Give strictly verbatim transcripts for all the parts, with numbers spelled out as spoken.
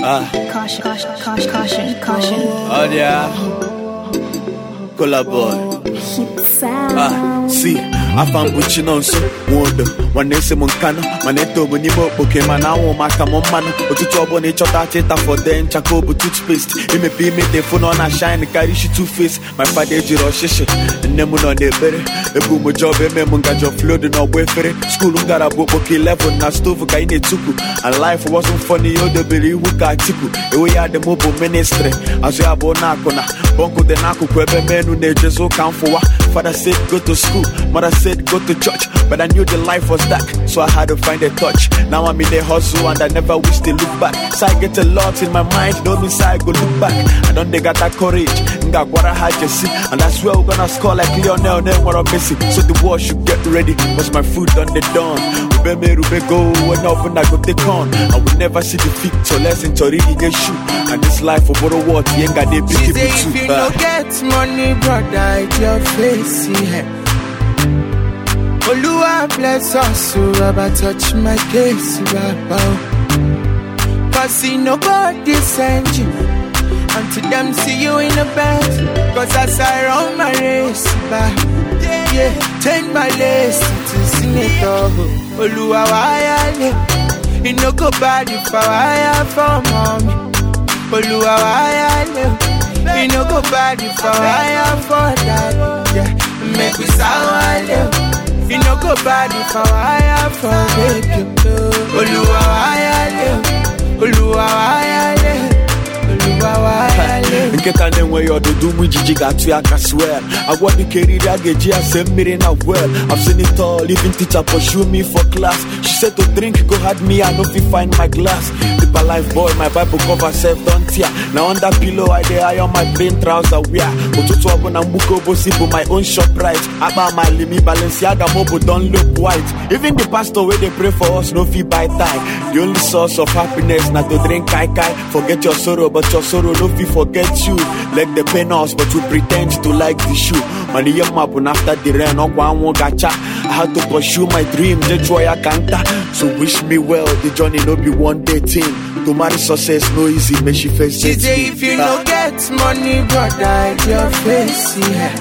Ah. Caution, caution, caution, caution, caution. Oh yeah. Cola boy. Ah, see, I found Bucci on so wonder. One day, some cano, Maneto, when you book, okay, man, I won't make a man. Or to trouble nature that it for them, Chacobo toothpaste. It may be me, the phone on a shine, carry she two face. My father, Jiro Shish, and Nemo on the berry. A boom job, a memo got your flooding or welfare. School got a book, okay, level, na stove, Kaine Tuku. And life wasn't funny, or the berry who got tiku. We had the mobile ministry. As you have Bonacona, Bonko the Naku, Quebe men who they just so count for. Father said go to school, mother said go to church, but I knew the life was dark, so I had to find a touch. Now I'm in the hustle and I never wish to look back. So I get a lot in my mind, don't mean I go look back. I don't they got that courage, got what I had to see, and I swear we're gonna score like Lionel, then what I'm missing. So the war should get ready, cause my food done the dawn. Ube me rube go, when often I go take on. I will never see defeat, so let's enjoy it get shoot. And this life of what what you ain't got they big people too. If you don't get money, brother, it's your face, yeah. Oluwa bless us, so Rabba touch my case, Rabba. Cause see nobody send you until them see you in the bed. Cause as I run my race, yeah, yeah, change my lace to sing it all. Oluwa why you no go bad if I for mommy. Oluwa why you no go bad if I for that. Yeah, make me sound live. You no go bad if I for you. Oluwa why Oluwa why Oluwa why Get a name where you're the do me Gigi got to I swear. I want the carry that get I send me in a well. I've seen it all, even teacher pursue me for class. She said to drink, go had me, I know if you find my glass. Deep alive boy, my Bible cover self don't tear. Now on that pillow I dey eye on my plain trouser wear. But to talk on a muko bossy for my own shop right. About my limi Balenciaga mobo don't look white. Even the pastor where they pray for us no fee by tie. The only source of happiness not to drink kai kai. Forget your sorrow, but your sorrow no fee forget you. Like the pen us, but you pretend to like the shoe. Money young map and after the rain, no one won't gotcha. I had to pursue my dream, that's why I can't. So wish me well, the journey no be one day thing. To marry success no easy, make she face it. If you no get money, brother, it's your face, yeah.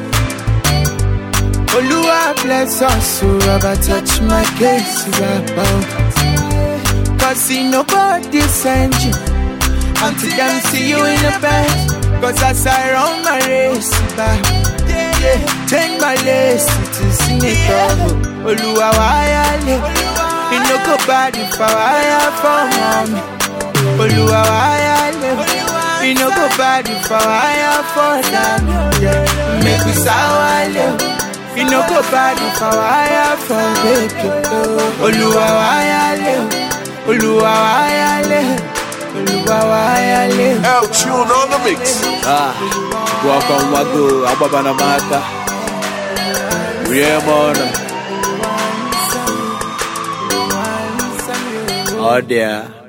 Oluwa bless us, so Rabba touch my case, Rabba. Cause see nobody send you until them see you in the bed. Cause as I run my race, yeah, yeah, change my lace to sing it all. Oluwa why you no go bad if I for mommy. Oluwa why you no go bad if I for them. Yeah, make me sound live. You no go bad if I for baby. Oluwa why Oluwa why El Tune on the mix. Ah, welcome Wago, Ababana Mata. We are on. Oh dear.